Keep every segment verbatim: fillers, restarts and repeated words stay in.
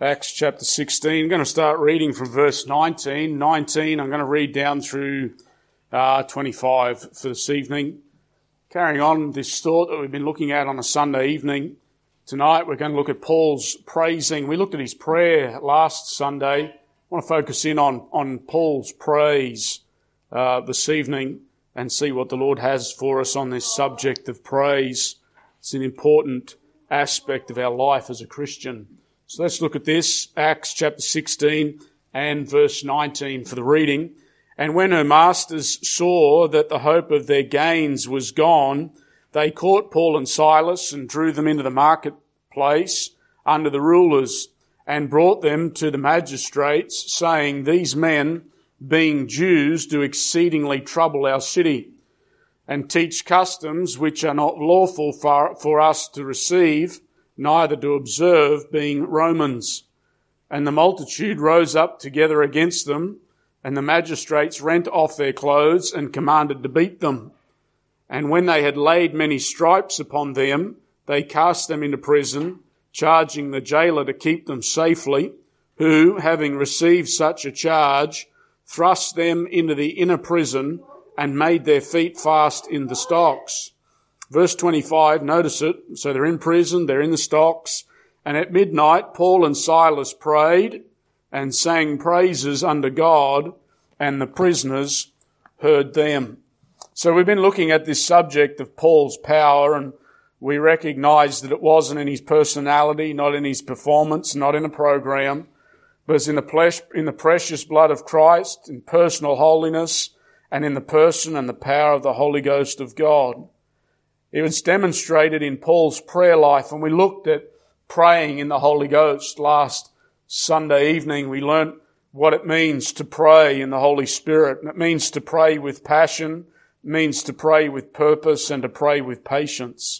Acts chapter sixteen. I'm going to start reading from verse nineteen. nineteen, I'm going to read down through uh, twenty-five for this evening. Carrying on this thought that we've been looking at on a Sunday evening. Tonight we're going to look at Paul's praising. We looked at his prayer last Sunday. I want to focus in on, on Paul's praise uh, this evening and see what the Lord has for us on this subject of praise. It's an important aspect of our life as a Christian. So let's look at this, Acts chapter sixteen and verse nineteen for the reading. And when her masters saw that the hope of their gains was gone, they caught Paul and Silas and drew them into the marketplace under the rulers and brought them to the magistrates, saying, These men, being Jews, do exceedingly trouble our city and teach customs which are not lawful for, for us to receive, neither to observe, being Romans. And the multitude rose up together against them, and the magistrates rent off their clothes and commanded to beat them. And when they had laid many stripes upon them, they cast them into prison, charging the jailer to keep them safely, who, having received such a charge, thrust them into the inner prison and made their feet fast in the stocks. Verse twenty-five, notice it. So they're in prison, they're in the stocks. And at midnight, Paul and Silas prayed and sang praises unto God, and the prisoners heard them. So we've been looking at this subject of Paul's power, and we recognize that it wasn't in his personality, not in his performance, not in a program, but it's in the, flesh, in the precious blood of Christ, in personal holiness, and in the person and the power of the Holy Ghost of God. It was demonstrated in Paul's prayer life, and we looked at praying in the Holy Ghost last Sunday evening. We learnt what it means to pray in the Holy Spirit. And it means to pray with passion, it means to pray with purpose, and to pray with patience.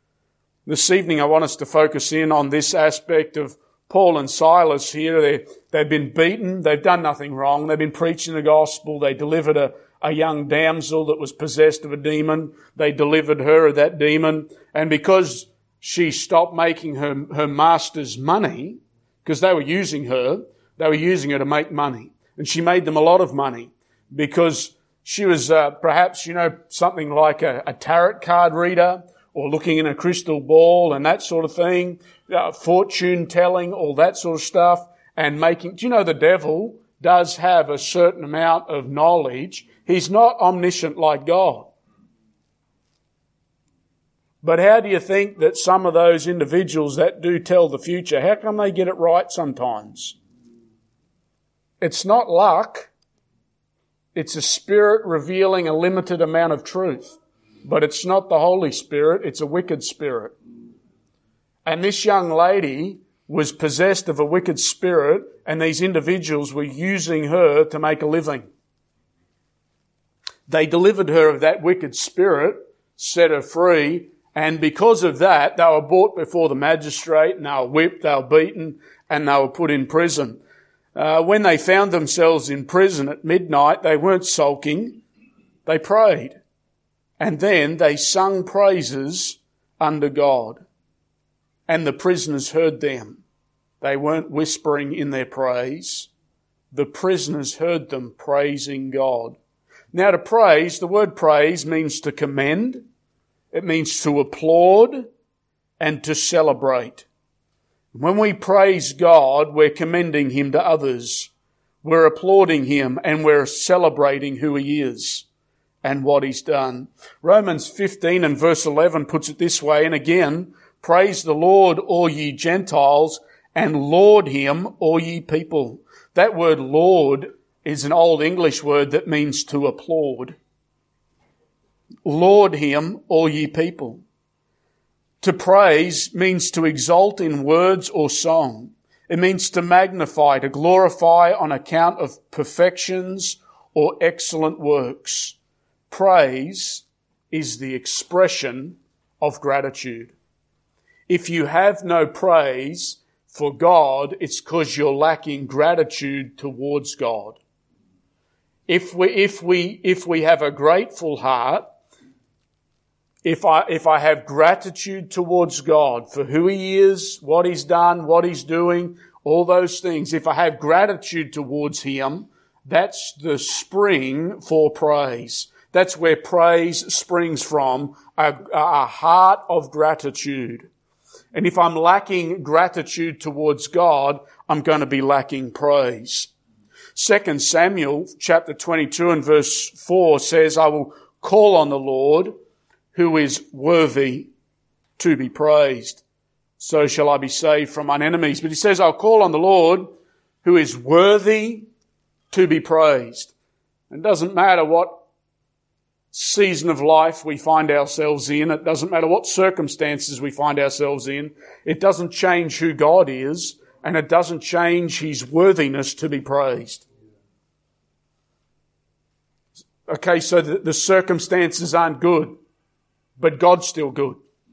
This evening I want us to focus in on this aspect of Paul and Silas here. They, they've been beaten, they've done nothing wrong, they've been preaching the gospel, they delivered a a young damsel that was possessed of a demon. They delivered her of that demon. And because she stopped making her, her master's money, because they were using her, they were using her to make money. And she made them a lot of money because she was uh, perhaps, you know, something like a, a tarot card reader or looking in a crystal ball and that sort of thing, uh, fortune telling, all that sort of stuff, and making, do you know the devil does have a certain amount of knowledge. He's not omniscient like God. But how do you think that some of those individuals that do tell the future, how come they get it right sometimes? It's not luck. It's a spirit revealing a limited amount of truth. But it's not the Holy Spirit, it's a wicked spirit. And this young lady was possessed of a wicked spirit, and these individuals were using her to make a living. They delivered her of that wicked spirit, set her free, and because of that, they were brought before the magistrate, and they were whipped, they were beaten, and they were put in prison. Uh, when they found themselves in prison at midnight, they weren't sulking, they prayed. And then they sung praises unto God. And the prisoners heard them. They weren't whispering in their praise. The prisoners heard them praising God. Now to praise, the word praise means to commend. It means to applaud and to celebrate. When we praise God, we're commending Him to others. We're applauding Him and we're celebrating who He is and what He's done. Romans fifteen and verse eleven puts it this way, and again, praise the Lord, all ye Gentiles, and laud Him, all ye people. That word laud is an old English word that means to applaud. Laud Him, all ye people. To praise means to exalt in words or song. It means to magnify, to glorify on account of perfections or excellent works. Praise is the expression of gratitude. If you have no praise for God, it's because you're lacking gratitude towards God. If we, if we, if we have a grateful heart, if I, if I have gratitude towards God for who He is, what He's done, what He's doing, all those things, if I have gratitude towards Him, that's the spring for praise. That's where praise springs from, a, a heart of gratitude. And if I'm lacking gratitude towards God, I'm going to be lacking praise. Second Samuel chapter twenty-two and verse four says, I will call on the Lord who is worthy to be praised. So shall I be saved from mine enemies. But he says, I'll call on the Lord who is worthy to be praised. It doesn't matter what season of life we find ourselves in. It doesn't matter what circumstances we find ourselves in. It doesn't change who God is, and it doesn't change His worthiness to be praised. Okay, so the, the circumstances aren't good, but God's still good.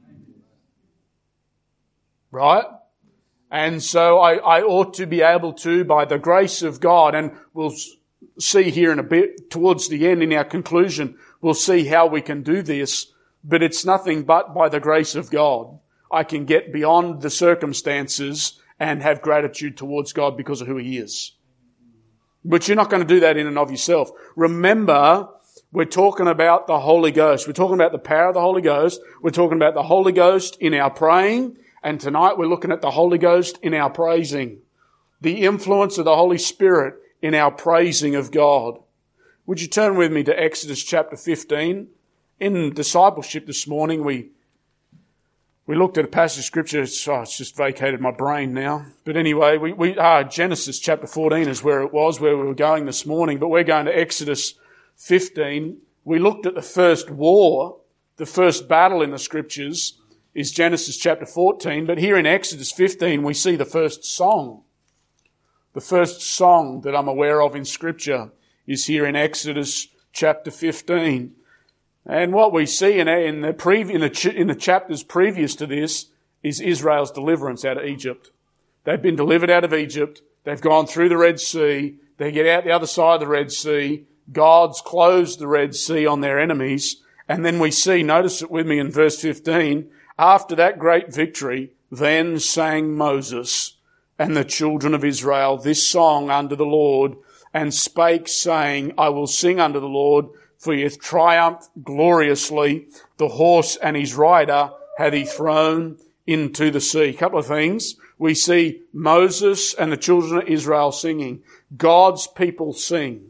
Right? And so I, I ought to be able to, by the grace of God, and we'll see here in a bit, towards the end in our conclusion, we'll see how we can do this, but it's nothing but by the grace of God. I can get beyond the circumstances and have gratitude towards God because of who He is. But you're not going to do that in and of yourself. Remember, we're talking about the Holy Ghost. We're talking about the power of the Holy Ghost. We're talking about the Holy Ghost in our praying. And tonight we're looking at the Holy Ghost in our praising. The influence of the Holy Spirit in our praising of God. Would you turn with me to Exodus chapter fifteen? In discipleship this morning, we we looked at a passage of Scripture. It's, oh, it's just vacated my brain now. But anyway, we, we uh, Genesis chapter fourteen is where it was, where we were going this morning. But we're going to Exodus fifteen. We looked at the first war, the first battle in the Scriptures is Genesis chapter fourteen. But here in Exodus fifteen, we see the first song. The first song that I'm aware of in Scripture is here in Exodus chapter fifteen. And what we see in, in, the, pre, in, the, in the chapters previous to this is Israel's deliverance out of Egypt. They've been delivered out of Egypt. They've gone through the Red Sea. They get out the other side of the Red Sea. God's closed the Red Sea on their enemies. And then we see, notice it with me in verse fifteen, after that great victory, then sang Moses and the children of Israel this song unto the Lord, and spake, saying, I will sing unto the Lord, for he hath triumphed gloriously. The horse and his rider hath he thrown into the sea. A couple of things. We see Moses and the children of Israel singing. God's people sing.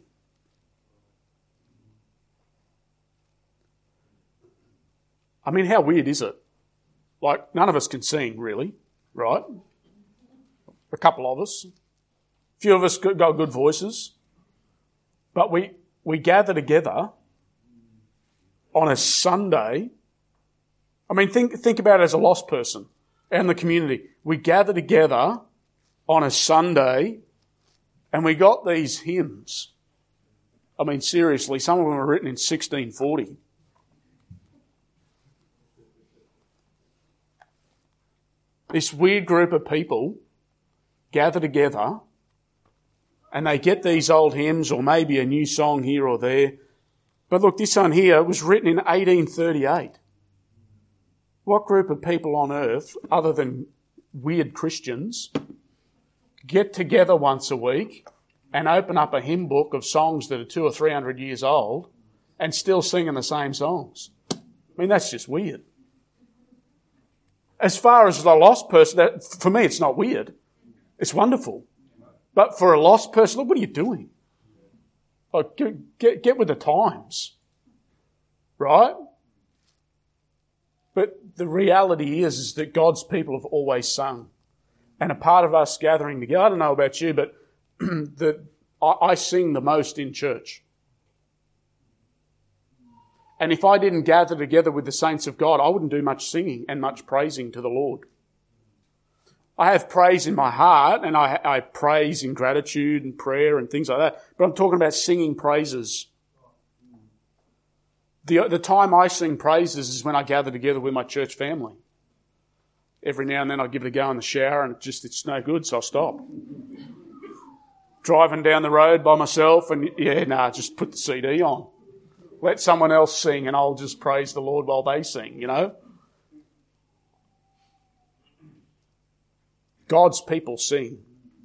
I mean, how weird is it? Like, none of us can sing, really, right? A couple of us. A few of us got good voices. But we, we gather together on a Sunday. I mean, think, think about it as a lost person and the community. We gather together on a Sunday and we got these hymns. I mean, seriously, some of them were written in sixteen forty. This weird group of people gather together and they get these old hymns or maybe a new song here or there. But look, this one here was written in eighteen thirty-eight. What group of people on earth, other than weird Christians, get together once a week and open up a hymn book of songs that are two or three hundred years old and still singing the same songs? I mean, that's just weird. As far as the lost person, that, for me, it's not weird. It's wonderful. But for a lost person, look, what are you doing? Like, get, get, get with the times. Right? But the reality is, is that God's people have always sung. And a part of us gathering together, I don't know about you, but the, I, I sing the most in church. And if I didn't gather together with the saints of God, I wouldn't do much singing and much praising to the Lord. I have praise in my heart, and I, I praise in gratitude and prayer and things like that. But I'm talking about singing praises. The, the time I sing praises is when I gather together with my church family. Every now and then I give it a go in the shower, and it just it's no good, so I stop. Driving down the road by myself, and yeah, nah, just put the C D on. Let someone else sing and I'll just praise the Lord while they sing, you know. God's people sing.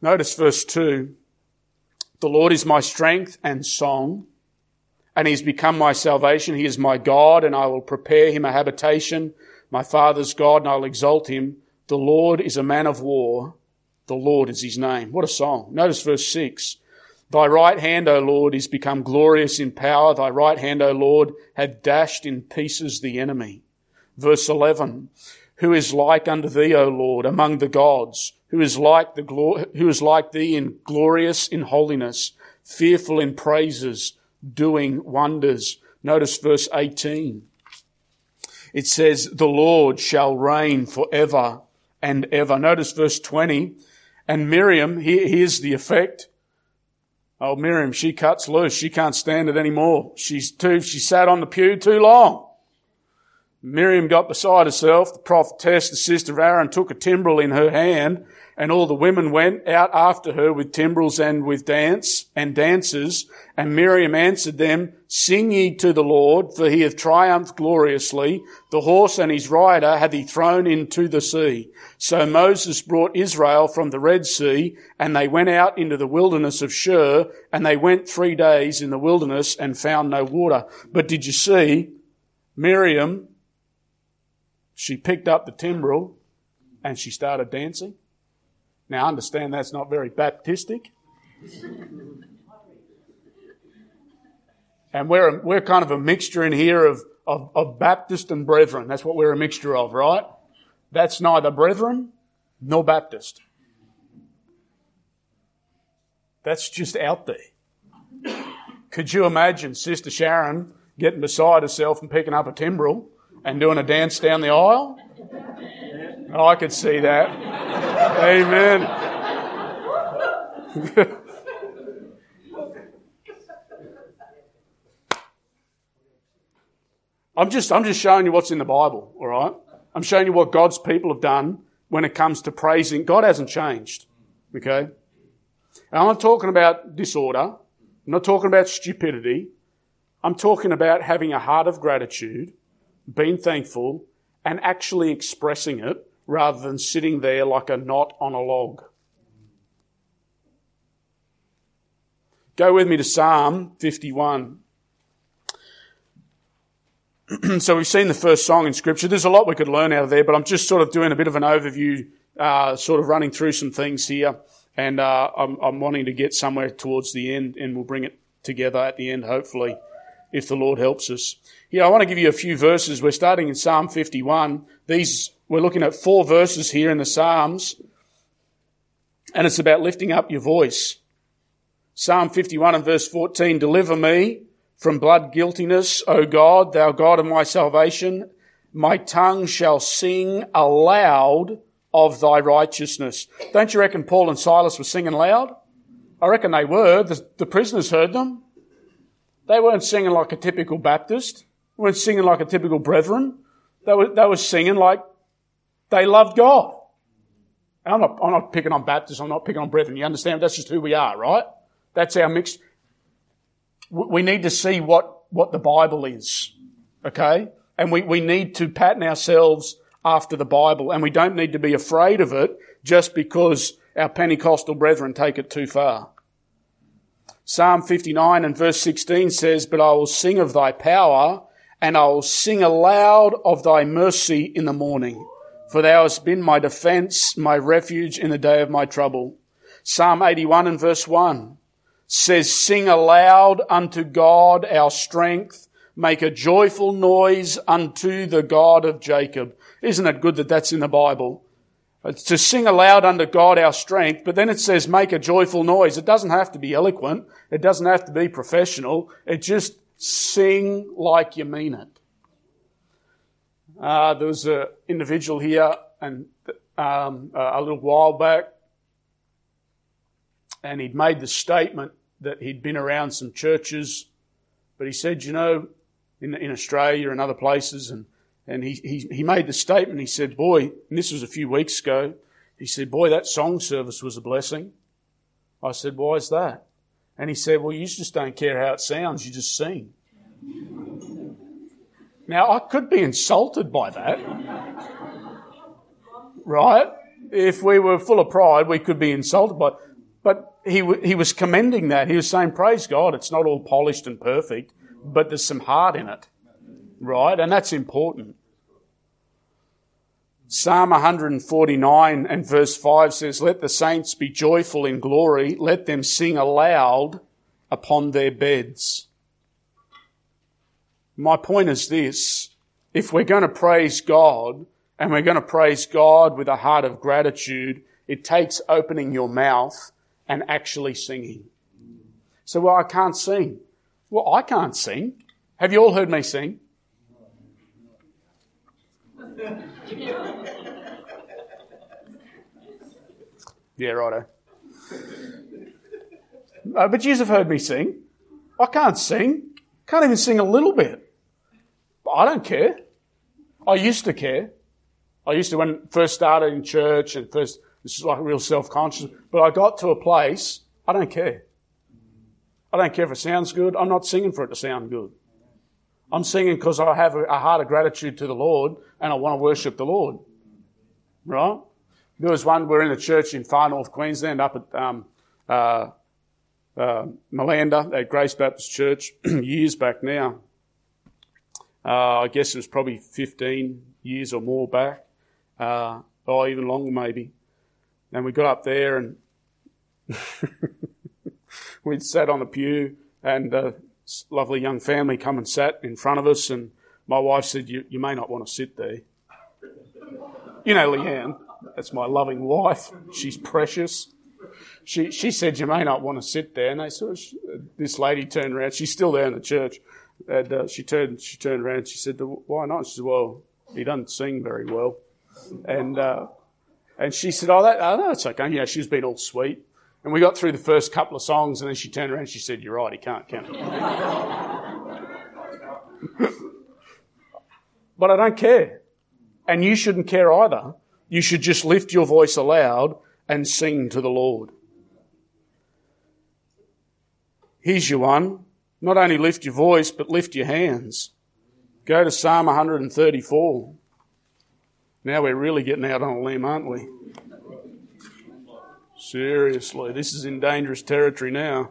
Notice verse two. The Lord is my strength and song, and he's become my salvation. He is my God, and I will prepare him a habitation, my father's God, and I'll exalt him. The Lord is a man of war. The Lord is his name. What a song. Notice verse six. Thy right hand, O Lord, is become glorious in power. Thy right hand, O Lord, hath dashed in pieces the enemy. Verse eleven. Who is like unto thee, O Lord, among the gods? Who is like the glo- who is like thee in glorious in holiness, fearful in praises, doing wonders? Notice verse eighteen. It says, the Lord shall reign forever and ever. Notice verse twenty. And Miriam, here, here's the effect. Oh, Miriam, she cuts loose. She can't stand it anymore. She's too, she sat on the pew too long. Miriam got beside herself. The prophetess, the sister of Aaron, took a timbrel in her hand, and all the women went out after her with timbrels and with dance and dancers. And Miriam answered them, Sing ye to the Lord, for he hath triumphed gloriously. The horse and his rider hath he thrown into the sea. So Moses brought Israel from the Red Sea, and they went out into the wilderness of Shur, and they went three days in the wilderness and found no water. But did you see, Miriam, she picked up the timbrel and she started dancing. Now, I understand that's not very Baptistic. And we're, we're kind of a mixture in here of, of, of Baptist and Brethren. That's what we're a mixture of, right? That's neither Brethren nor Baptist. That's just out there. Could you imagine Sister Sharon getting beside herself and picking up a timbrel and doing a dance down the aisle? Oh, I could see that. Amen. I'm just, I'm just showing you what's in the Bible, all right? I'm showing you what God's people have done when it comes to praising. God hasn't changed, okay? And I'm not talking about disorder. I'm not talking about stupidity. I'm talking about having a heart of gratitude, being thankful, and actually expressing it rather than sitting there like a knot on a log. Go with me to Psalm fifty-one. So we've seen the first song in Scripture. There's a lot we could learn out of there, but I'm just sort of doing a bit of an overview, uh, sort of running through some things here. And uh, I'm, I'm wanting to get somewhere towards the end, and we'll bring it together at the end, hopefully, if the Lord helps us. Here, I want to give you a few verses. We're starting in Psalm fifty-one. These, we're looking at four verses here in the Psalms, and it's about lifting up your voice. Psalm fifty-one and verse fourteen, Deliver me from blood guiltiness, O God, thou God of my salvation. My tongue shall sing aloud of thy righteousness. Don't you reckon Paul and Silas were singing loud? I reckon they were. The, the prisoners heard them. They weren't singing like a typical Baptist. They weren't singing like a typical Brethren. They were, they were singing like they loved God. And I'm not, I'm not picking on Baptists. I'm not picking on Brethren. You understand? That's just who we are, right? That's our mix. We need to see what, what the Bible is, okay? And we, we need to pattern ourselves after the Bible, and we don't need to be afraid of it just because our Pentecostal brethren take it too far. Psalm fifty-nine and verse sixteen says, But I will sing of thy power, and I will sing aloud of thy mercy in the morning. For thou hast been my defence, my refuge in the day of my trouble. Psalm eighty-one and verse one says, Sing aloud unto God our strength, make a joyful noise unto the God of Jacob. Isn't it good that that's in the Bible? It's to sing aloud unto God our strength, but then it says make a joyful noise. It doesn't have to be eloquent. It doesn't have to be professional. It just sing like you mean it. Uh, there was an individual here and um, a little while back, and he'd made the statement that he'd been around some churches, but he said, you know, in, in Australia and other places, and, and he, he, he made the statement, he said, boy, and this was a few weeks ago, he said, boy, that song service was a blessing. I said, why is that? And he said, well, you just don't care how it sounds, you just sing. Now, I could be insulted by that, right? If we were full of pride, we could be insulted by it. But he w- he was commending that. He was saying, praise God, it's not all polished and perfect, but there's some heart in it, right? And that's important. Psalm one forty-nine and verse five says, let the saints be joyful in glory. Let them sing aloud upon their beds. My point is this. If we're going to praise God, and we're going to praise God with a heart of gratitude, it takes opening your mouth and actually singing. So, well, I can't sing. Well, I can't sing. Have you all heard me sing? Yeah, righto. Uh, but you have heard me sing. I can't sing. Can't even sing a little bit. But I don't care. I used to care. I used to, when I first started in church and first, this is like real self-conscious, but I got to a place, I don't care. I don't care if it sounds good. I'm not singing for it to sound good. I'm singing because I have a, a heart of gratitude to the Lord and I want to worship the Lord. Right? There was one, we're in a church in far north Queensland up at um, uh, uh, Malanda at Grace Baptist Church years back now. Uh, I guess it was probably fifteen years or more back, uh, or even longer maybe. And we got up there and we'd sat on a pew and a lovely young family come and sat in front of us, and my wife said, you, you may not want to sit there. You know Leanne, that's my loving wife. She's precious. She she said, you may not want to sit there. And they sort of, this lady turned around. She's still there in the church. And uh, she turned she turned around and she said, why not? She said, well, he doesn't sing very well. And uh, and she said, oh, that, oh, no, it's okay. You know, she's been all sweet. And we got through the first couple of songs, and then she turned around and she said, you're right, he can't, can he? But I don't care. And you shouldn't care either. You should just lift your voice aloud and sing to the Lord. Here's your one. Not only lift your voice, but lift your hands. Go to Psalm one thirty-four. Now we're really getting out on a limb, aren't we? Seriously, this is in dangerous territory now.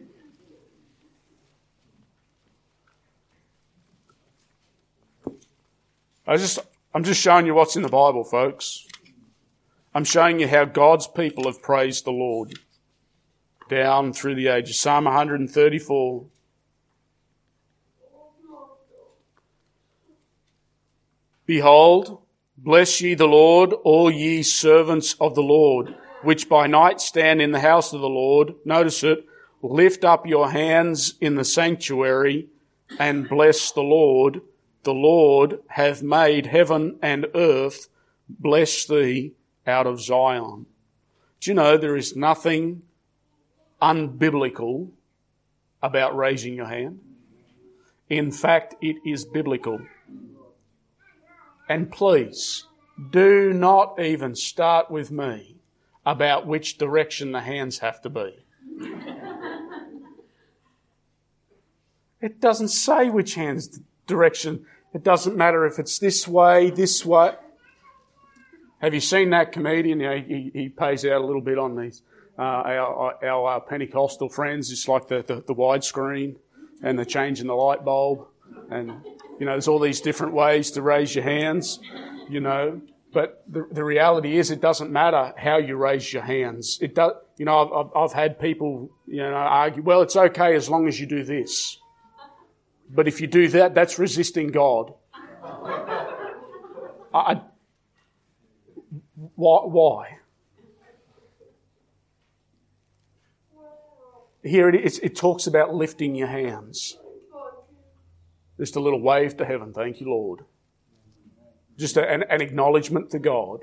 I just, I'm just showing you what's in the Bible, folks. I'm showing you how God's people have praised the Lord down through the ages. Psalm one thirty-four. Behold, bless ye the Lord, all ye servants of the Lord, which by night stand in the house of the Lord. Notice it. Lift up your hands in the sanctuary and bless the Lord. The Lord hath made heaven and earth. Bless thee out of Zion. Do you know there is nothing unbiblical about raising your hand? In fact, it is biblical. And please, do not even start with me about which direction the hands have to be. It doesn't say which hand's direction. It doesn't matter if it's this way, this way. Have you seen that comedian? You know, he, he pays out a little bit on these. Uh, our our uh, Pentecostal friends, it's like the, the, the widescreen and the change in the light bulb. And, you know, there's all these different ways to raise your hands, you know. But the, the reality is it doesn't matter how you raise your hands. It does, you know, I've, I've had people, you know, argue, well, it's okay as long as you do this. But if you do that, that's resisting God. I, why, why? Here it is. It talks about lifting your hands. Just a little wave to heaven. Thank you, Lord. Just a, an, an acknowledgement to God.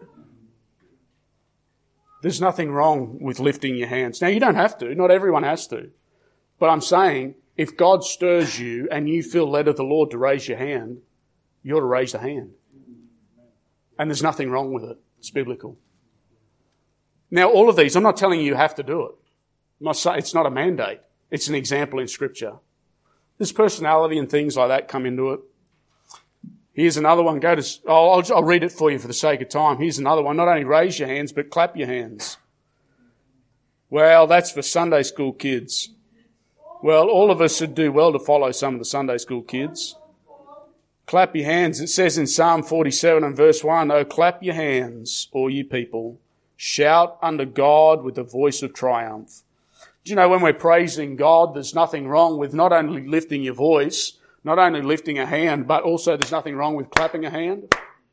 There's nothing wrong with lifting your hands. Now, you don't have to. Not everyone has to. But I'm saying, if God stirs you and you feel led of the Lord to raise your hand, you ought to raise the hand. And there's nothing wrong with it. It's biblical. Now, all of these, I'm not telling you you have to do it. I'm not saying, it's not a mandate. It's an example in Scripture. There's personality and things like that come into it. Here's another one. Go to, I'll, I'll read it for you for the sake of time. Here's another one. Not only raise your hands, but clap your hands. Well, that's for Sunday school kids. Well, all of us should do well to follow some of the Sunday school kids. Clap your hands. It says in Psalm forty-seven and verse one, "Oh, clap your hands, all you people. Shout unto God with the voice of triumph." Do you know when we're praising God, there's nothing wrong with not only lifting your voice, not only lifting a hand, but also there's nothing wrong with clapping a hand?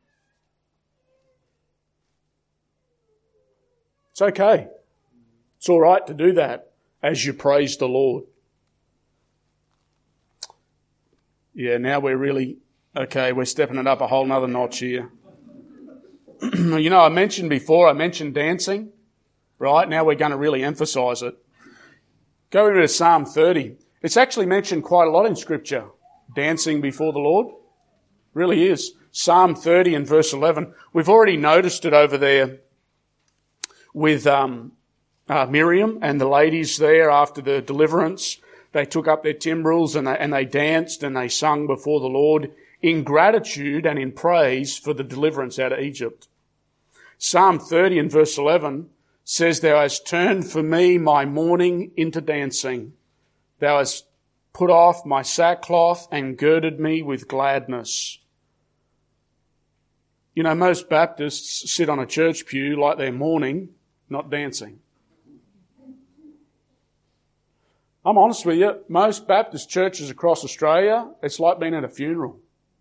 It's okay. It's all right to do that as you praise the Lord. Yeah, now we're really, okay, we're stepping it up a whole nother notch here. You know, I mentioned before, I mentioned dancing, right? Now we're going to really emphasise it. Go into Psalm thirty. It's actually mentioned quite a lot in Scripture, dancing before the Lord. Really is. Psalm thirty and verse eleven. We've already noticed it over there with um, uh, Miriam and the ladies there after the deliverance. They took up their timbrels and they, and they danced and they sung before the Lord in gratitude and in praise for the deliverance out of Egypt. Psalm thirty and verse eleven says, "Thou hast turned for me my mourning into dancing. Thou hast put off my sackcloth and girded me with gladness." You know, most Baptists sit on a church pew like they're mourning, not dancing. I'm honest with you, most Baptist churches across Australia, it's like being at a funeral.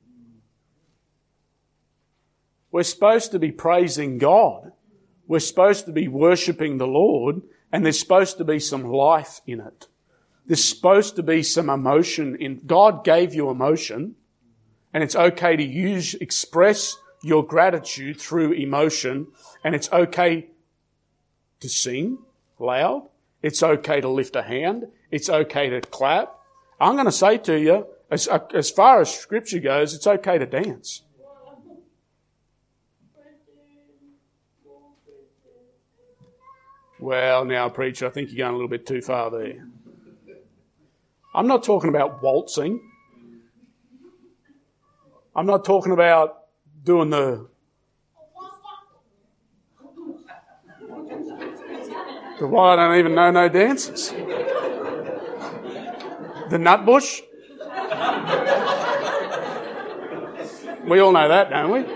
We're supposed to be praising God. We're supposed to be worshipping the Lord, and there's supposed to be some life in it. There's supposed to be some emotion in. God gave you emotion, and it's okay to use, express your gratitude through emotion, and it's okay to sing loud. It's okay to lift a hand. It's okay to clap. I'm going to say to you, as, as far as Scripture goes, it's okay to dance. Well, now, preacher, I think you're going a little bit too far there. I'm not talking about waltzing. I'm not talking about doing the the why I don't even know no dances. The nut bush. We all know that, don't we?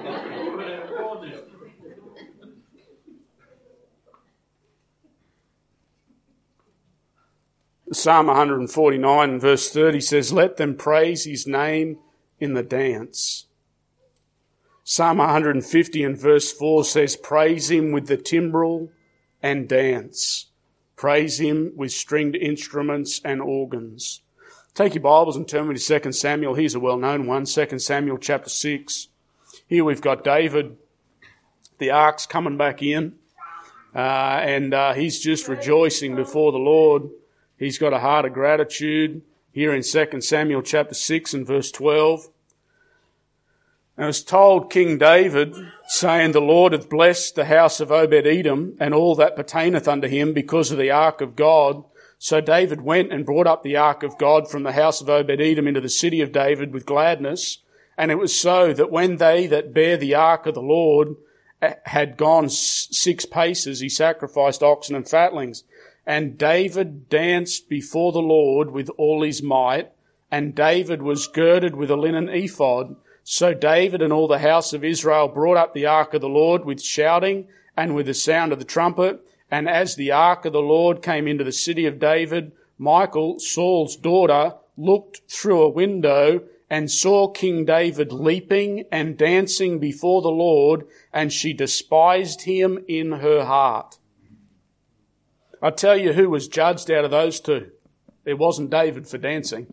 Psalm one forty-nine verse thirty says, "Let them praise his name in the dance." Psalm one fifty and verse four says, "Praise him with the timbrel and dance. Praise him with stringed instruments and organs." Take your Bibles and turn with me to Second Samuel. Here's a well-known one, Second Samuel chapter six. Here we've got David. The ark's coming back in, uh, and uh, he's just rejoicing before the Lord. He's got a heart of gratitude here in Second Samuel chapter six and verse twelve. And it was told King David, saying, "The Lord hath blessed the house of Obed-Edom and all that pertaineth unto him because of the ark of God." So David went and brought up the ark of God from the house of Obed-Edom into the city of David with gladness. And it was so that when they that bare the ark of the Lord had gone six paces, he sacrificed oxen and fatlings. And David danced before the Lord with all his might, and David was girded with a linen ephod. So David and all the house of Israel brought up the ark of the Lord with shouting and with the sound of the trumpet. And as the ark of the Lord came into the city of David, Michal, Saul's daughter, looked through a window and saw King David leaping and dancing before the Lord, and she despised him in her heart. I tell you who was judged out of those two. It wasn't David for dancing.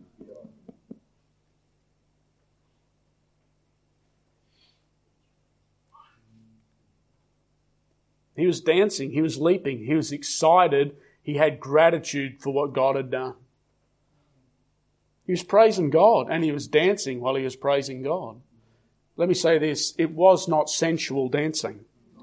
He was dancing, he was leaping, he was excited, he had gratitude for what God had done. He was praising God and he was dancing while he was praising God. Let me say this, it was not sensual dancing.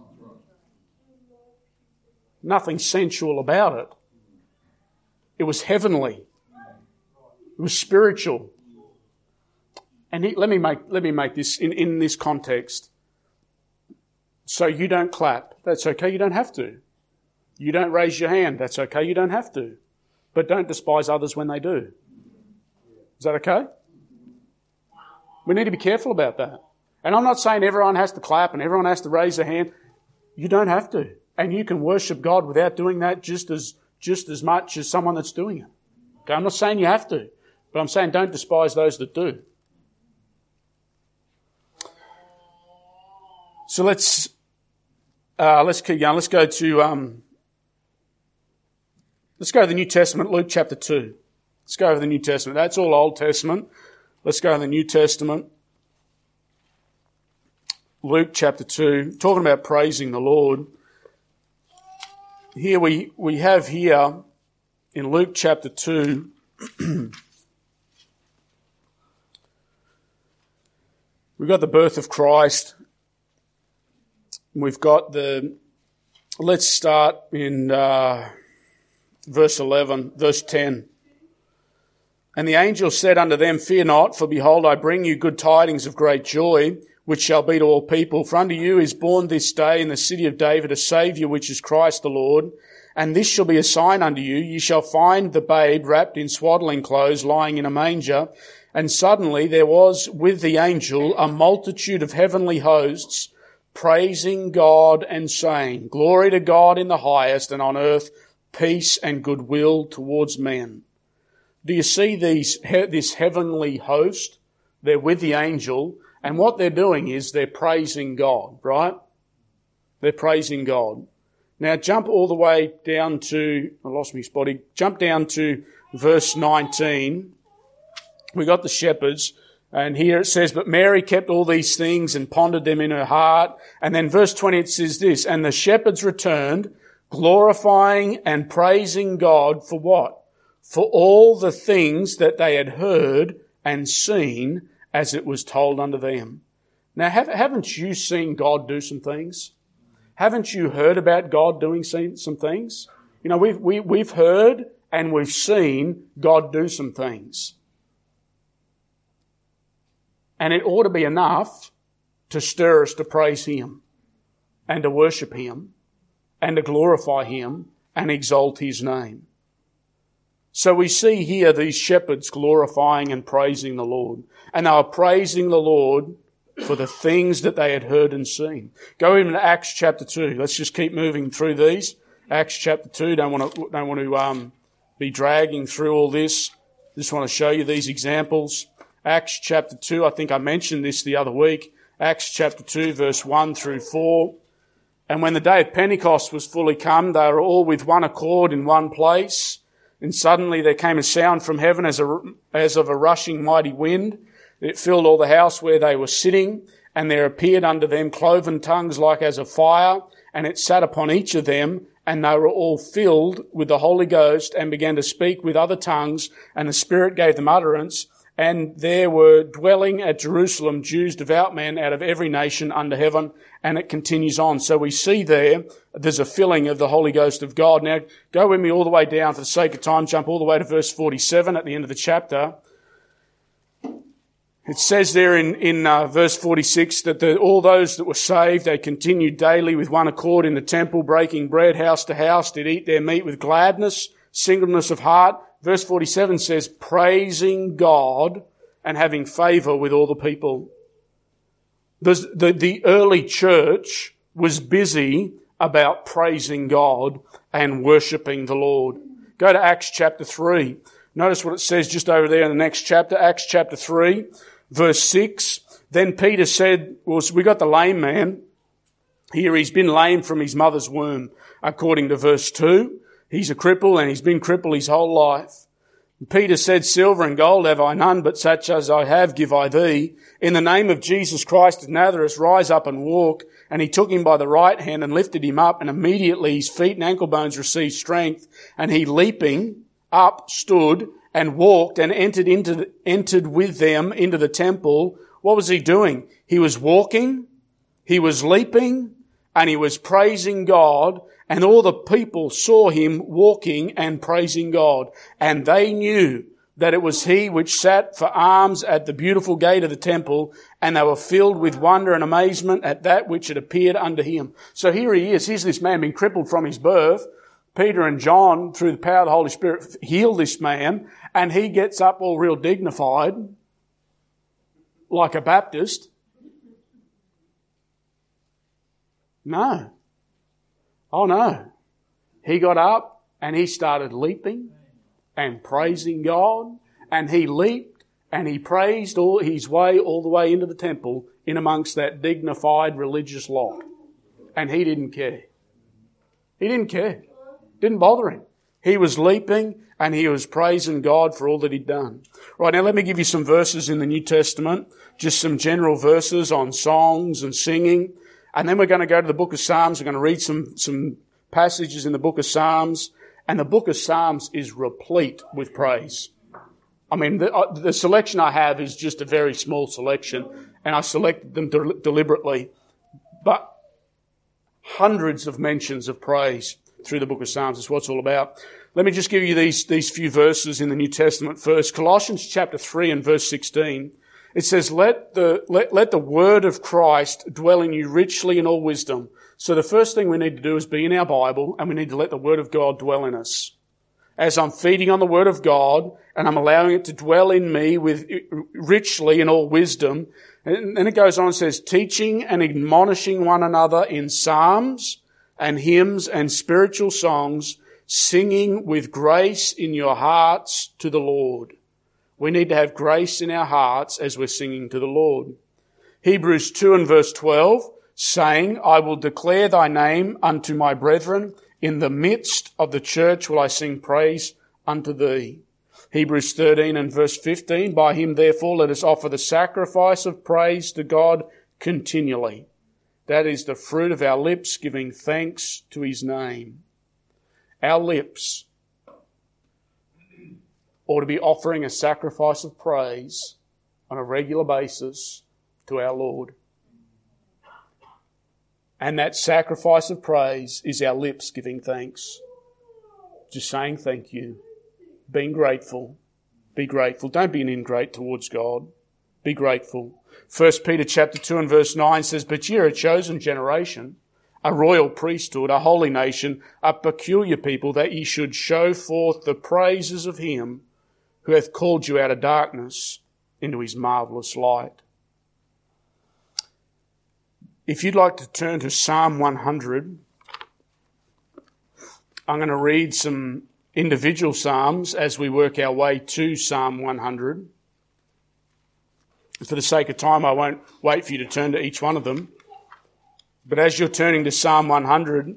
Nothing sensual about it. It was heavenly. It was spiritual. And he, let me make let me make this in, in this context. So you don't clap. That's okay. You don't have to. You don't raise your hand. That's okay. You don't have to. But don't despise others when they do. Is that okay? We need to be careful about that. And I'm not saying everyone has to clap and everyone has to raise their hand. You don't have to. And you can worship God without doing that just as just as much as someone that's doing it. Okay, I'm not saying you have to, but I'm saying don't despise those that do. So let's uh, let's keep going. Let's go to um, let's go to the New Testament, Luke chapter two. Let's go over the New Testament. That's all Old Testament. Let's go to the New Testament. Luke chapter two, talking about praising the Lord. Here we, we have here in Luke chapter two, we've got the birth of Christ. We've got the, let's start in uh, verse eleven, verse ten. And the angel said unto them, Fear not, for behold, I bring you good tidings of great joy, which shall be to all people. For unto you is born this day in the city of David a Saviour, which is Christ the Lord. And this shall be a sign unto you. Ye shall find the babe wrapped in swaddling clothes, lying in a manger. And suddenly there was with the angel a multitude of heavenly hosts, praising God and saying, Glory to God in the highest, and on earth peace and goodwill towards men. Do you see these this heavenly host? They're with the angel. And what they're doing is they're praising God, right? They're praising God. Now jump all the way down to, I lost me spotty, jump down to verse nineteen. We got the shepherds, and here it says, But Mary kept all these things and pondered them in her heart. And then verse twenty it says this, And the shepherds returned, glorifying and praising God for what? For all the things that they had heard and seen as it was told unto them. Now, have, haven't you seen God do some things? Haven't you heard about God doing some things? You know, we've, we, we've heard and we've seen God do some things. And it ought to be enough to stir us to praise Him and to worship Him and to glorify Him and exalt His name. So we see here these shepherds glorifying and praising the Lord. And they were praising the Lord for the things that they had heard and seen. Go into Acts chapter two. Let's just keep moving through these. Acts chapter two. Don't want to, don't want to um, be dragging through all this. Just want to show you these examples. Acts chapter two. I think I mentioned this the other week. Acts chapter two, verse one through four. And when the day of Pentecost was fully come, they were all with one accord in one place. And suddenly there came a sound from heaven as a, as of a rushing mighty wind. It filled all the house where they were sitting, and there appeared unto them cloven tongues like as of fire, and it sat upon each of them, and they were all filled with the Holy Ghost, and began to speak with other tongues, and the Spirit gave them utterance. And there were dwelling at Jerusalem Jews, devout men out of every nation under heaven. And it continues on. So we see there, there's a filling of the Holy Ghost of God. Now, go with me all the way down for the sake of time. Jump all the way to verse forty-seven at the end of the chapter. It says there in, in uh, verse forty-six that the, all those that were saved, they continued daily with one accord in the temple, breaking bread house to house, did eat their meat with gladness, singleness of heart. Verse forty-seven says, praising God and having favour with all the people. The, the, the early church was busy about praising God and worshipping the Lord. Go to Acts chapter three. Notice what it says just over there in the next chapter. Acts chapter three, verse six. Then Peter said, well, we got the lame man. Here he's been lame from his mother's womb, according to verse two. He's a cripple and he's been crippled his whole life. Peter said, Silver and gold have I none, but such as I have give I thee. In the name of Jesus Christ of Nazareth, rise up and walk. And he took him by the right hand and lifted him up, and immediately his feet and ankle bones received strength. And he, leaping up, stood and walked and entered into the, entered with them into the temple. What was he doing? He was walking, he was leaping, and he was praising God. And all the people saw him walking and praising God. And they knew that it was he which sat for alms at the beautiful gate of the temple. And they were filled with wonder and amazement at that which had appeared unto him. So here he is. Here's this man been crippled from his birth. Peter and John, through the power of the Holy Spirit, heal this man, and he gets up all real dignified, like a Baptist. No. Oh no. He got up and he started leaping and praising God, and he leaped and he praised all his way all the way into the temple in amongst that dignified religious lot. And he didn't care. He didn't care. Didn't bother him. He was leaping and he was praising God for all that he'd done. Right, now let me give you some verses in the New Testament, just some general verses on songs and singing. And then we're going to go to the book of Psalms. We're going to read some, some passages in the book of Psalms. And the book of Psalms is replete with praise. I mean, the, uh, the selection I have is just a very small selection, and I selected them de- deliberately. But hundreds of mentions of praise through the book of Psalms is what it's all about. Let me just give you these, these few verses in the New Testament first. Colossians chapter three and verse sixteen. It says, let the, let, let the word of Christ dwell in you richly in all wisdom. So the first thing we need to do is be in our Bible, and we need to let the word of God dwell in us. As I'm feeding on the word of God, and I'm allowing it to dwell in me with richly in all wisdom. And then it goes on and says, teaching and admonishing one another in psalms and hymns and spiritual songs, singing with grace in your hearts to the Lord. We need to have grace in our hearts as we're singing to the Lord. Hebrews two and verse twelve, saying, I will declare thy name unto my brethren. In the midst of the church will I sing praise unto thee. Hebrews thirteen and verse fifteen, by him therefore let us offer the sacrifice of praise to God continually. That is the fruit of our lips, giving thanks to his name. Our lips ought to be offering a sacrifice of praise on a regular basis to our Lord. And that sacrifice of praise is our lips giving thanks. Just saying thank you. Being grateful. Be grateful. Don't be an ingrate towards God. Be grateful. First Peter chapter two and verse nine says, but ye are a chosen generation, a royal priesthood, a holy nation, a peculiar people, that ye should show forth the praises of him who hath called you out of darkness into his marvellous light. If you'd like to turn to Psalm one hundred, I'm going to read some individual psalms as we work our way to Psalm one hundred. For the sake of time, I won't wait for you to turn to each one of them. But as you're turning to Psalm one hundred,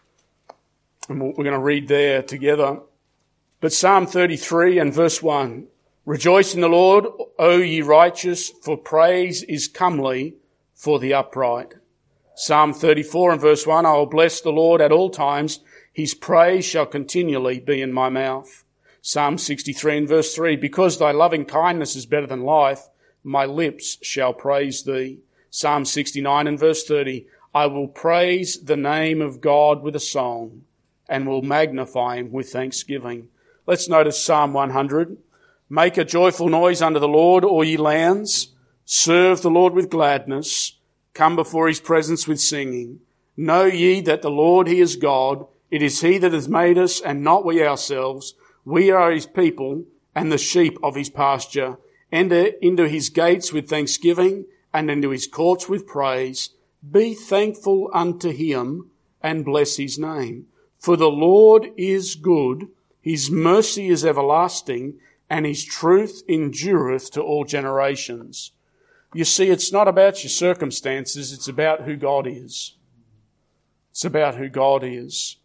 and we're going to read there together. But Psalm thirty-three and verse one, rejoice in the Lord, O ye righteous, for praise is comely for the upright. Psalm thirty-four and verse one, I will bless the Lord at all times. His praise shall continually be in my mouth. Psalm sixty-three and verse three, because thy loving kindness is better than life, my lips shall praise thee. Psalm sixty-nine and verse thirty, I will praise the name of God with a song and will magnify him with thanksgiving. Let's notice Psalm one hundred. Make a joyful noise unto the Lord, all ye lands. Serve the Lord with gladness. Come before his presence with singing. Know ye that the Lord, he is God. It is he that has made us, and not we ourselves. We are his people, and the sheep of his pasture. Enter into his gates with thanksgiving, and into his courts with praise. Be thankful unto him, and bless his name. For the Lord is good, his mercy is everlasting, and his truth endureth to all generations. You see, it's not about your circumstances, it's about who God is. It's about who God is.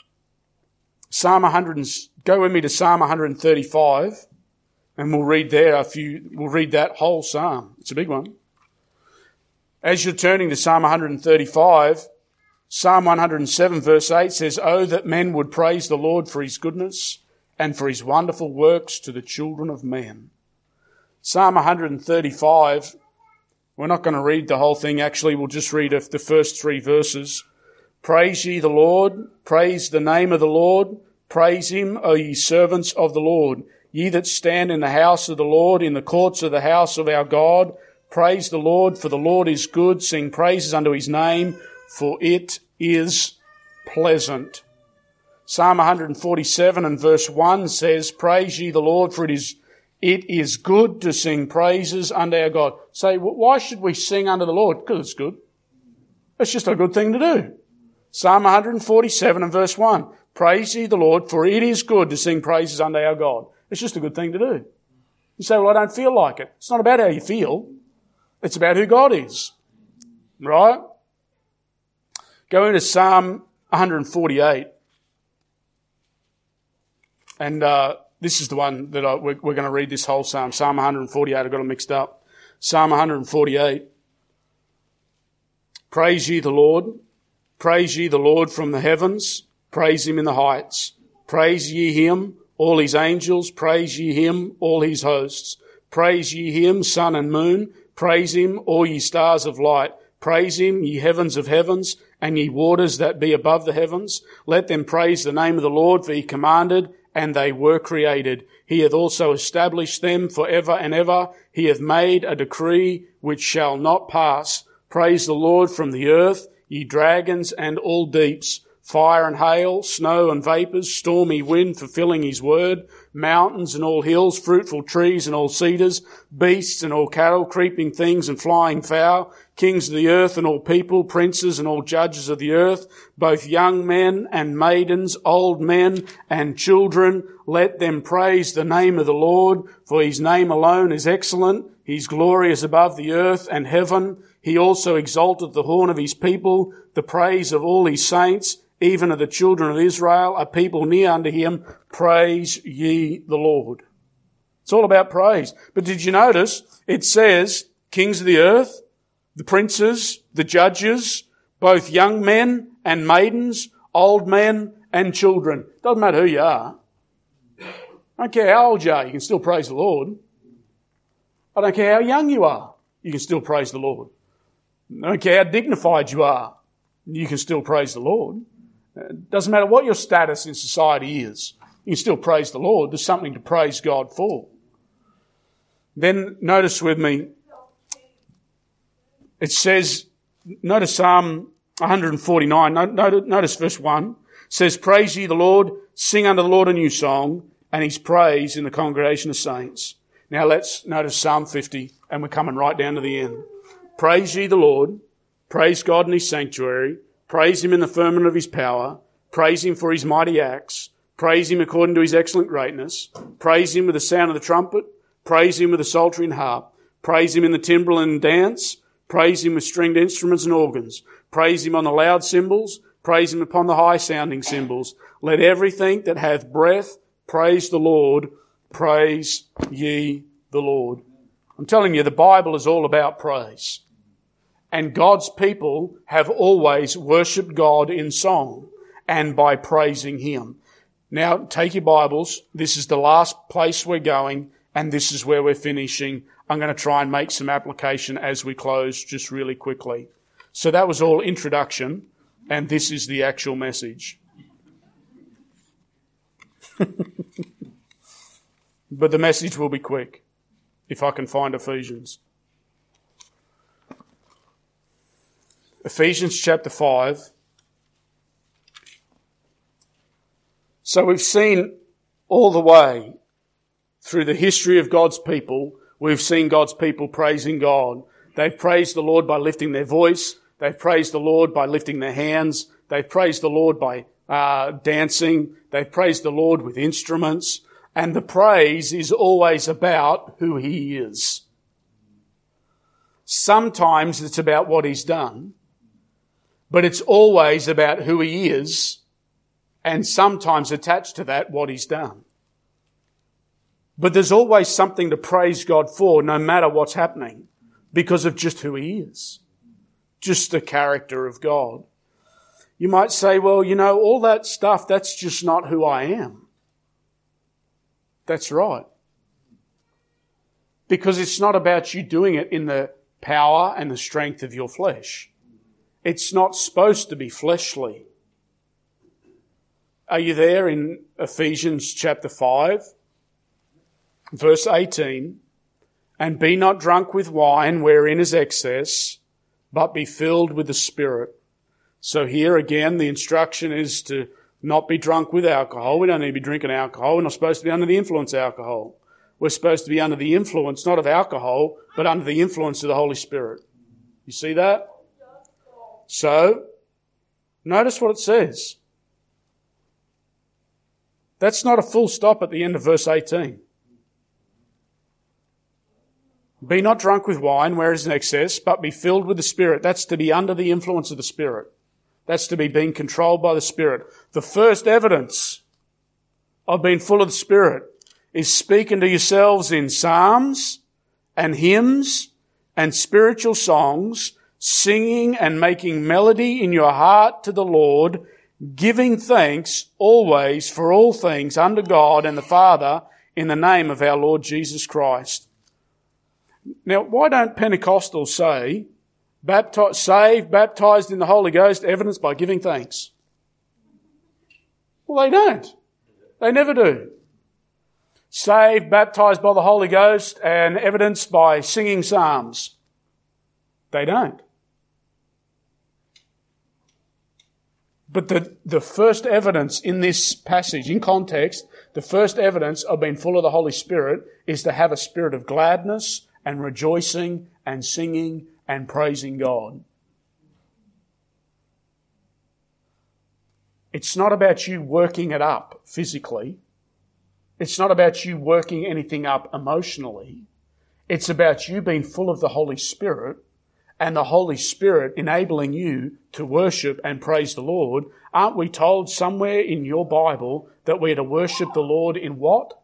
Psalm one hundred, go with me to Psalm one thirty-five, and we'll read there a few, we'll read that whole psalm. It's a big one. As you're turning to Psalm one thirty-five, Psalm one hundred seven verse eight says, oh, that men would praise the Lord for his goodness and for his wonderful works to the children of men. Psalm one thirty-five, we're not going to read the whole thing. Actually, we'll just read the first three verses. Praise ye the Lord, praise the name of the Lord, praise him, O ye servants of the Lord. Ye that stand in the house of the Lord, in the courts of the house of our God, praise the Lord, for the Lord is good. Sing praises unto his name, for it is pleasant. Psalm one forty-seven and verse one says, praise ye the Lord, for it is, it is good to sing praises unto our God. Say, why should we sing unto the Lord? Because it's good. It's just a good thing to do. Psalm one forty-seven and verse one, praise ye the Lord, for it is good to sing praises unto our God. It's just a good thing to do. You say, well, I don't feel like it. It's not about how you feel. It's about who God is. Right? Go into Psalm one forty-eight. And uh, this is the one that I, we're, we're going to read this whole psalm. Psalm one forty-eight, I got them mixed up. Psalm one forty-eight. Praise ye the Lord. Praise ye the Lord from the heavens. Praise him in the heights. Praise ye him, all his angels. Praise ye him, all his hosts. Praise ye him, sun and moon. Praise him, all ye stars of light. Praise him, ye heavens of heavens, and ye waters that be above the heavens. Let them praise the name of the Lord, for he commanded, and they were created. He hath also established them for ever and ever. He hath made a decree which shall not pass. Praise the Lord from the earth, ye dragons and all deeps, fire and hail, snow and vapours, stormy wind fulfilling his word, mountains and all hills, fruitful trees and all cedars, beasts and all cattle, creeping things and flying fowl, kings of the earth and all people, princes and all judges of the earth, both young men and maidens, old men and children, let them praise the name of the Lord, for his name alone is excellent. His glory is above the earth and heaven. He also exalted the horn of his people, the praise of all his saints, even of the children of Israel, a people near unto him. Praise ye the Lord. It's all about praise. But did you notice it says kings of the earth, the princes, the judges, both young men and maidens, old men and children. Doesn't matter who you are. I don't care how old you are, you can still praise the Lord. I don't care how young you are, you can still praise the Lord. I don't care how dignified you are, you can still praise the Lord. It doesn't matter what your status in society is, you can still praise the Lord. There's something to praise God for. Then notice with me, it says, notice Psalm one forty-nine, notice verse one, it says, praise ye the Lord, sing unto the Lord a new song, and his praise in the congregation of saints. Now let's notice Psalm fifty, and we're coming right down to the end. Praise ye the Lord, praise God in his sanctuary, praise him in the firmament of his power, praise him for his mighty acts, praise him according to his excellent greatness, praise him with the sound of the trumpet, praise him with the psaltery and harp, praise him in the timbrel and dance, praise him with stringed instruments and organs, praise him on the loud cymbals, praise him upon the high sounding cymbals. Let everything that hath breath praise the Lord. Praise ye the Lord. I'm telling you, the Bible is all about praise. And God's people have always worshipped God in song and by praising him. Now, take your Bibles. This is the last place we're going, and this is where we're finishing. I'm going to try and make some application as we close just really quickly. So that was all introduction, and this is the actual message. But the message will be quick, if I can find Ephesians. Ephesians chapter five. So we've seen all the way through the history of God's people, we've seen God's people praising God. They've praised the Lord by lifting their voice. They've praised the Lord by lifting their hands. They've praised the Lord by uh, dancing. They've praised the Lord with instruments. And the praise is always about who he is. Sometimes it's about what he's done, but it's always about who he is, and sometimes attached to that, what he's done. But there's always something to praise God for, no matter what's happening, because of just who he is. Just the character of God. You might say, well, you know, all that stuff, that's just not who I am. That's right. Because it's not about you doing it in the power and the strength of your flesh. It's not supposed to be fleshly. Are you there in Ephesians chapter five? Verse eighteen. And be not drunk with wine wherein is excess, but be filled with the Spirit. So here again the instruction is to not be drunk with alcohol. We don't need to be drinking alcohol. We're not supposed to be under the influence of alcohol. We're supposed to be under the influence, not of alcohol, but under the influence of the Holy Spirit. You see that? So, notice what it says. That's not a full stop at the end of verse eighteen. Be not drunk with wine, where is an excess, but be filled with the Spirit. That's to be under the influence of the Spirit. That's to be being controlled by the Spirit. The first evidence of being full of the Spirit is speaking to yourselves in psalms and hymns and spiritual songs, singing and making melody in your heart to the Lord, giving thanks always for all things unto God and the Father in the name of our Lord Jesus Christ. Now, why don't Pentecostals say, baptized, saved, baptized in the Holy Ghost, evidenced by giving thanks? Well, they don't. They never do. Saved, baptized by the Holy Ghost, and evidenced by singing psalms. They don't. But the, the first evidence in this passage, in context, the first evidence of being full of the Holy Spirit is to have a spirit of gladness and rejoicing and singing and praising God. It's not about you working it up physically. It's not about you working anything up emotionally. It's about you being full of the Holy Spirit and the Holy Spirit enabling you to worship and praise the Lord. Aren't we told somewhere in your Bible that we're to worship the Lord in what?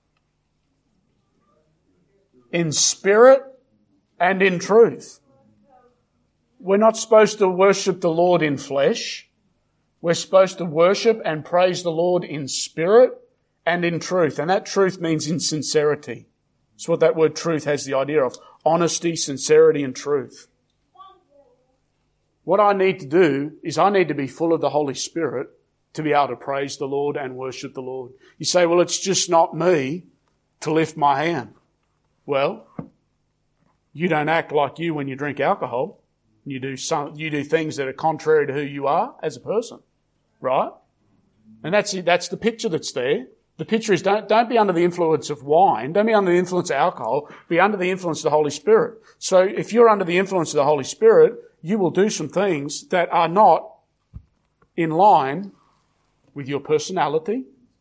In spirit and in truth. We're not supposed to worship the Lord in flesh. We're supposed to worship and praise the Lord in spirit and in truth. And that truth means in sincerity. That's what that word truth has the idea of. Honesty, sincerity and truth. What I need to do is I need to be full of the Holy Spirit to be able to praise the Lord and worship the Lord. You say, well, it's just not me to lift my hand. Well, you don't act like you when you drink alcohol. You do some, you do things that are contrary to who you are as a person, right? And that's that's the picture that's there. The picture is don't don't be under the influence of wine. Don't be under the influence of alcohol. Be under the influence of the Holy Spirit. So if you're under the influence of the Holy Spirit, you will do some things that are not in line with your personality.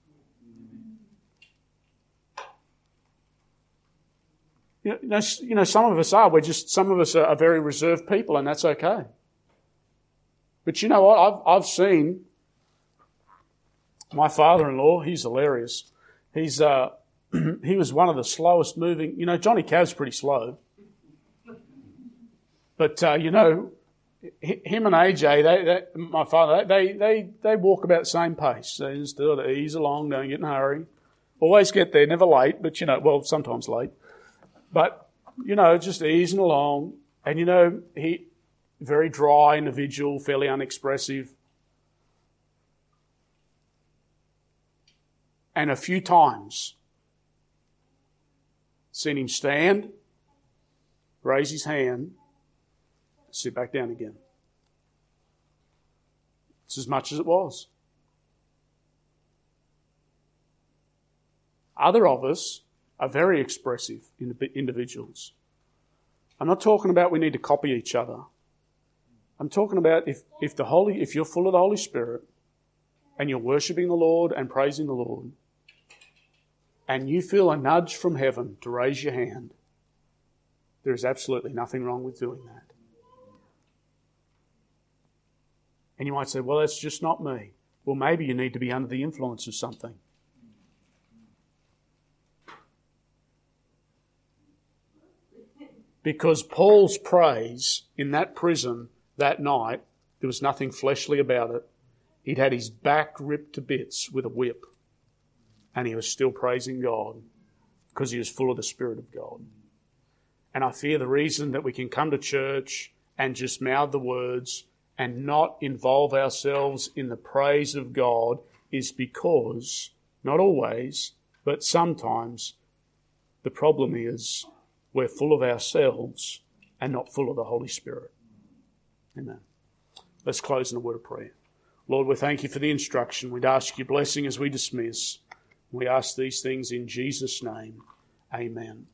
You know, you know, some of us are. We're just, some of us are very reserved people, and that's okay. But you know what? I've, I've seen my father-in-law. He's hilarious. He's, uh, he was one of the slowest moving. You know, Johnny Cav's pretty slow. But, uh, you know, him and A J, they, they, my father, they, they, they walk about the same pace. They just do it, ease along, don't get in a hurry. Always get there, never late, but, you know, well, sometimes late. But, you know, just easing along. And, you know, he, very dry individual, fairly unexpressive. And a few times, seen him stand, raise his hand, sit back down again. It's as much as it was. Other of us are very expressive individuals. I'm not talking about we need to copy each other. I'm talking about if, if the Holy, if you're full of the Holy Spirit and you're worshipping the Lord and praising the Lord, and you feel a nudge from heaven to raise your hand, there is absolutely nothing wrong with doing that. And you might say, well, that's just not me. Well, maybe you need to be under the influence of something. Because Paul's praise in that prison that night, there was nothing fleshly about it. He'd had his back ripped to bits with a whip. And he was still praising God because he was full of the Spirit of God. And I fear the reason that we can come to church and just mouth the words and not involve ourselves in the praise of God is because, not always, but sometimes, the problem is we're full of ourselves and not full of the Holy Spirit. Amen. Let's close in a word of prayer. Lord, we thank you for the instruction. We'd ask your blessing as we dismiss. We ask these things in Jesus' name. Amen.